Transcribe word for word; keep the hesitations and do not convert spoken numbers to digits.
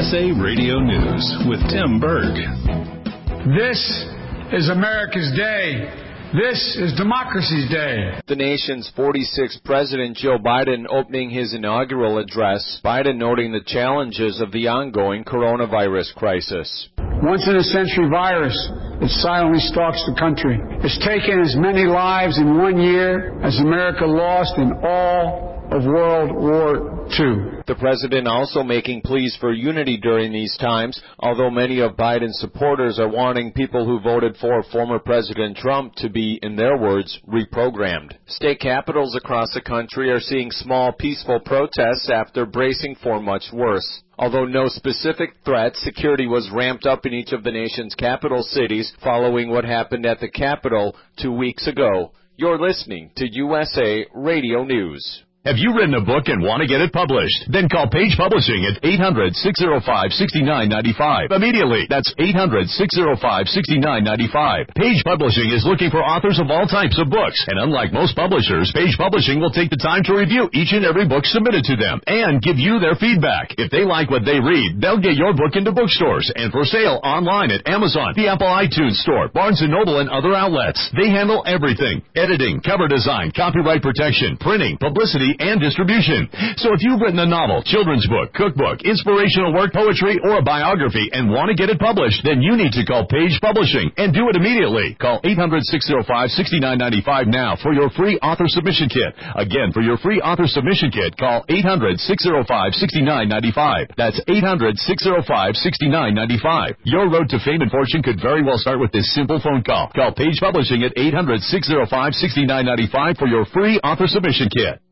S A Radio News with Tim Berg. This is America's day. This is democracy's day. The nation's forty-sixth President Joe Biden opening his inaugural address, Biden noting the challenges of the ongoing coronavirus crisis. Once-in-a-century virus that silently stalks the country. It's taken as many lives in one year as America lost in all of World War Two. The president also making pleas for unity during these times, although many of Biden's supporters are wanting people who voted for former President Trump to be, in their words, reprogrammed. State capitals across the country are seeing small, peaceful protests after bracing for much worse. Although no specific threat, security was ramped up in each of the nation's capital cities following what happened at the Capitol two weeks ago. You're listening to U S A Radio News. Have you written a book and want to get it published? Then call Page Publishing at eight hundred, six oh five, six nine nine five. Immediately. That's eight hundred, six oh five, six nine nine five. Page Publishing is looking for authors of all types of books. And unlike most publishers, Page Publishing will take the time to review each and every book submitted to them and give you their feedback. If they like what they read, they'll get your book into bookstores and for sale online at Amazon, the Apple iTunes Store, Barnes and Noble, and other outlets. They handle everything: editing, cover design, copyright protection, printing, publicity, and distribution. So if you've written a novel, children's book, cookbook, inspirational work, poetry, or a biography and want to get it published, then you need to call Page Publishing and do it immediately. Call eight hundred, six oh five, six nine nine five now for your free author submission kit. Again, for your free author submission kit, call eight hundred, six oh five, six nine nine five. That's eight hundred, six oh five, six nine nine five. Your road to fame and fortune could very well start with this simple phone call. Call Page Publishing at eight hundred, six oh five, six nine nine five for your free author submission kit.